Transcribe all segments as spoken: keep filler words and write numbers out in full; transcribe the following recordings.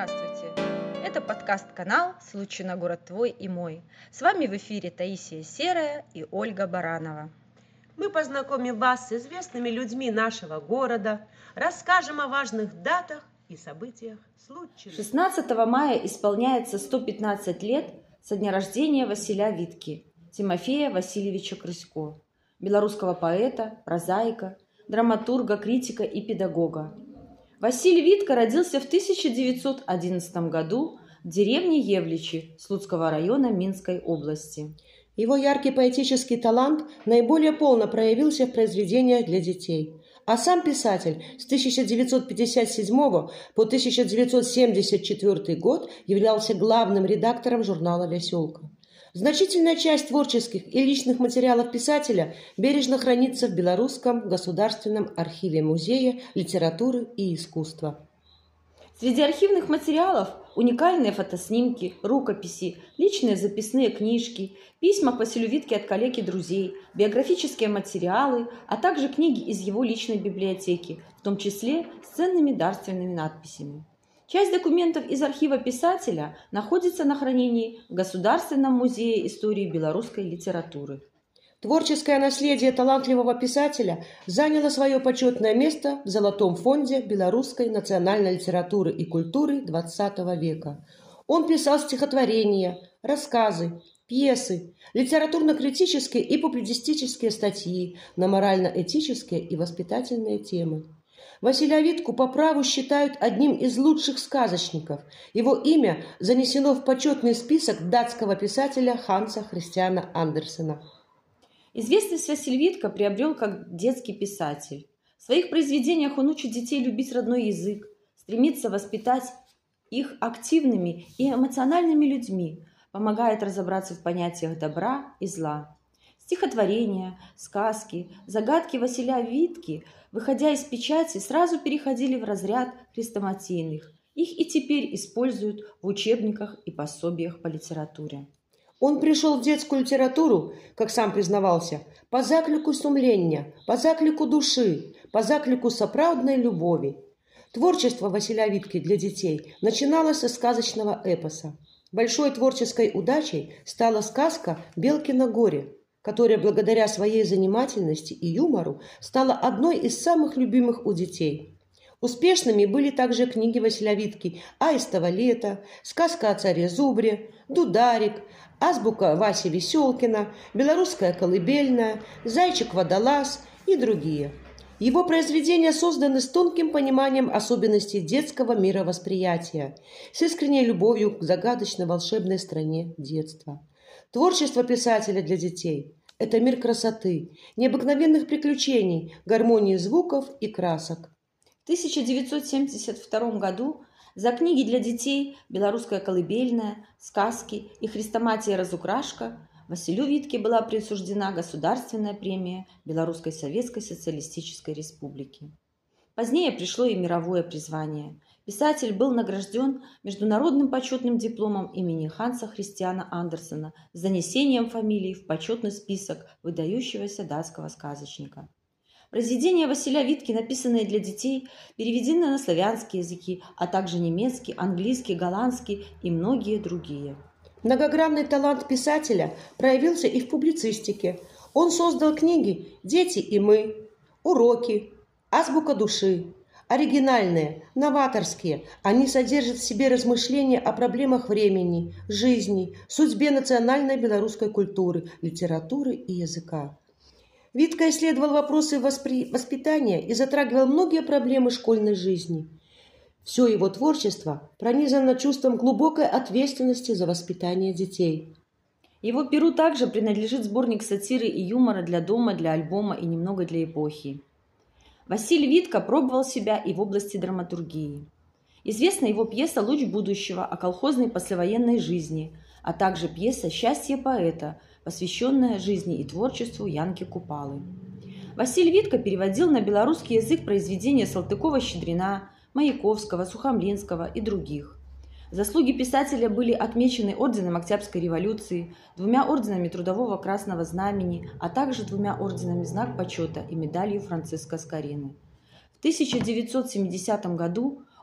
Здравствуйте! Это подкаст-канал «Случай на город твой и мой». С вами в эфире Таисия Серая и Ольга Баранова. Мы познакомим вас с известными людьми нашего города, расскажем о важных датах и событиях случая. шестнадцатого мая исполняется сто пятнадцать лет со дня рождения Василя Витки, Тимофея Васильевича Крысько, белорусского поэта, прозаика, драматурга, критика и педагога. Василий Витка родился в тысяча девятьсот одиннадцатом году в деревне Евличи Слуцкого района Минской области. Его яркий поэтический талант наиболее полно проявился в произведениях для детей. А сам писатель с тысяча девятьсот пятьдесят седьмого по тысяча девятьсот семьдесят четвёртый год являлся главным редактором журнала «Веселка». Значительная часть творческих и личных материалов писателя бережно хранится в Белорусском государственном архиве Музея литературы и искусства. Среди архивных материалов уникальные фотоснимки, рукописи, личные записные книжки, письма к Василию Витке от коллег и друзей, биографические материалы, а также книги из его личной библиотеки, в том числе с ценными дарственными надписями. Часть документов из архива писателя находится на хранении в Государственном музее истории белорусской литературы. Творческое наследие талантливого писателя заняло свое почетное место в Золотом фонде белорусской национальной литературы и культуры двадцатого века. Он писал стихотворения, рассказы, пьесы, литературно-критические и публицистические статьи на морально-этические и воспитательные темы. Василия Витку по праву считают одним из лучших сказочников. Его имя занесено в почетный список датского писателя Ханса Христиана Андерсена. Известность Василий Витка приобрел как детский писатель. В своих произведениях он учит детей любить родной язык, стремится воспитать их активными и эмоциональными людьми, помогает разобраться в понятиях добра и зла. Стихотворения, сказки, загадки Василия Витки, выходя из печати, сразу переходили в разряд хрестоматийных. Их и теперь используют в учебниках и пособиях по литературе. Он пришел в детскую литературу, как сам признавался, по заклику сумления, по заклику души, по заклику соправдной любови. Творчество Василия Витки для детей начиналось со сказочного эпоса. Большой творческой удачей стала сказка «Белки на горе», которая благодаря своей занимательности и юмору стала одной из самых любимых у детей. Успешными были также книги Василия Витки «Аистово лето», «Сказка о царе Зубре», «Дударик», «Азбука Васи Веселкина», «Белорусская колыбельная», «Зайчик-водолаз» и другие. Его произведения созданы с тонким пониманием особенностей детского мировосприятия, с искренней любовью к загадочно-волшебной стране детства. Творчество писателя для детей – это мир красоты, необыкновенных приключений, гармонии звуков и красок. В тысяча девятьсот семьдесят втором году за книги для детей «Белорусская колыбельная», «Сказки» и «Хрестоматия-разукрашка» Василю Витке была присуждена государственная премия Белорусской Советской Социалистической Республики. Позднее пришло и мировое призвание. Писатель был награжден международным почетным дипломом имени Ханса Христиана Андерсена с занесением фамилии в почетный список выдающегося датского сказочника. Произведения Василия Витки, написанные для детей, переведены на славянские языки, а также немецкий, английский, голландский и многие другие. Многогранный талант писателя проявился и в публицистике. Он создал книги «Дети и мы», «Уроки», «Азбука души». Оригинальные, новаторские, они содержат в себе размышления о проблемах времени, жизни, судьбе национальной белорусской культуры, литературы и языка. Витка исследовал вопросы воспри... воспитания и затрагивал многие проблемы школьной жизни. Все его творчество пронизано чувством глубокой ответственности за воспитание детей. Его перу также принадлежит сборник сатиры и юмора для дома, для альбома и немного для эпохи. Василий Витка пробовал себя и в области драматургии. Известна его пьеса «Луч будущего» о колхозной послевоенной жизни, а также пьеса «Счастье поэта», посвященная жизни и творчеству Янки Купалы. Василий Витка переводил на белорусский язык произведения Салтыкова-Щедрина, Маяковского, Сухомлинского и других. Заслуги писателя были отмечены орденом Октябрьской революции, двумя орденами Трудового Красного Знамени, а также двумя орденами Знак почета и медалью Франциска Скорины. В тысяча девятьсот семидесятом году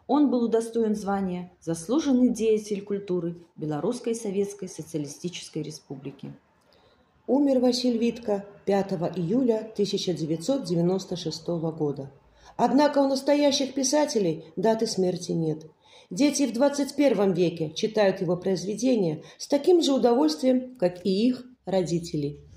Он был удостоен звания «Заслуженный деятель культуры Белорусской Советской Социалистической Республики». Умер Василь Витка пятого июля тысяча девятьсот девяносто шестого года. Однако у настоящих писателей даты смерти нет. Дети в двадцать первом веке читают его произведения с таким же удовольствием, как и их родители.